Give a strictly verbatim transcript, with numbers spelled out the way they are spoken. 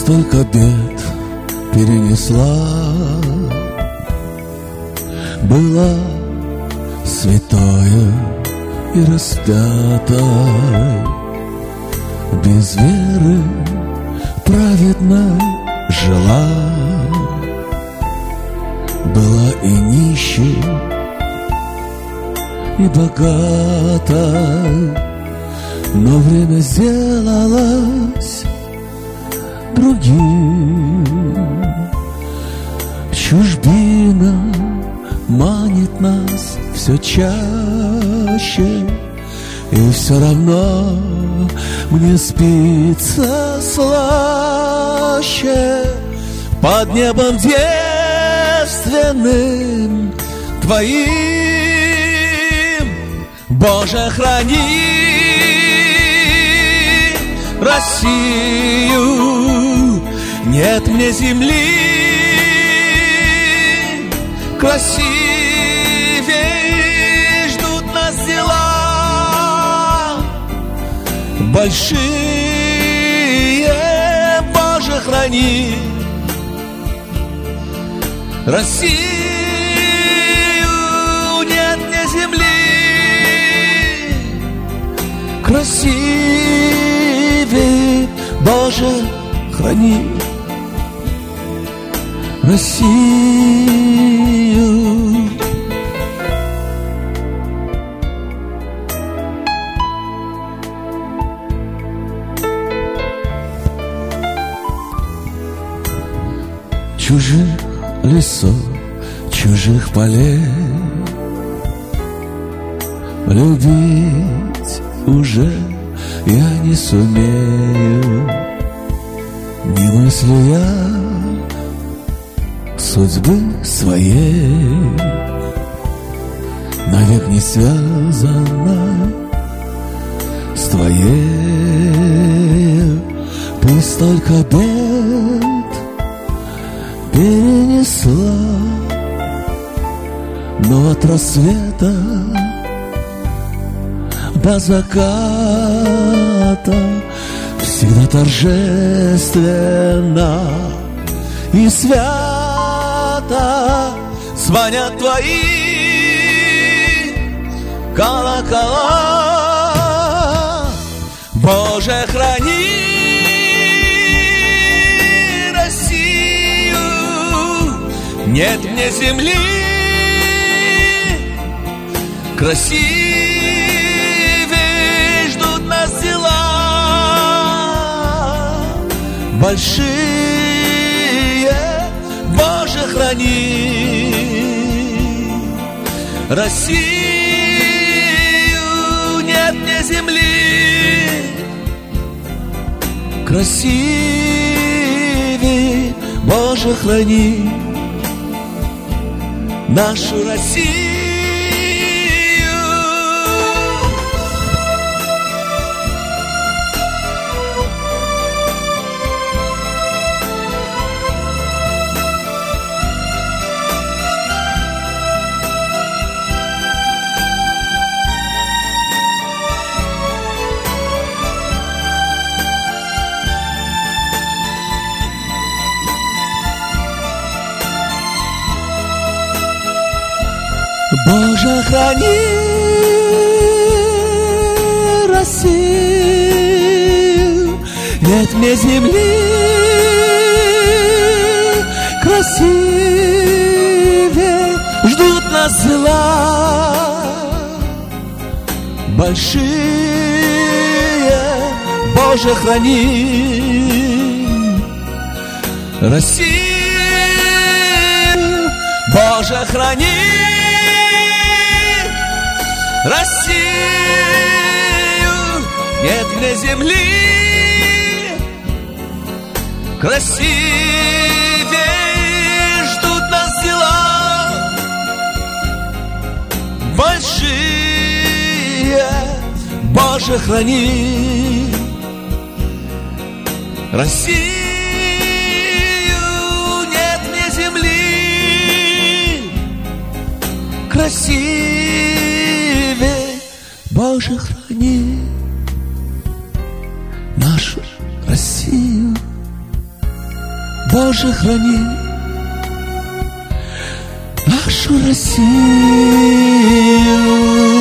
столько бед перенесла, была святая и распятой, без веры праведной жила, была и нищей, и богатой, но время сделалось другим. Чужбина манит нас все чаще, и все равно мне спится слаще под небом девственным Твоим. Боже, храни Россию, нет мне земли красивей, ждут нас дела большие. Боже, храни Россию, нет мне земли красивей. Боже, храни Россию. Чужих лесов, чужих полей любить уже я не сумею. Не мыслю я судьбы своей, навек не связана с Твоей. Ты столько бед перенесла, но от рассвета до заката всегда торжественно и свято звонят Твои колокола. Боже, храни Россию, нет мне земли красивей, ждут нас дела большие. Боже, храни Россию, нет мне земли красивей. Боже, храни нашу Россию. Боже, храни Россию, нет мне земли красивее, ждут нас дела большие. Боже, храни Россию. Боже, храни Россию, нет мне земли красивее, ждут нас дела большие. Боже, храни Россию, нет мне земли красивее. Боже, храни нашу Россию. Боже, храни нашу Россию.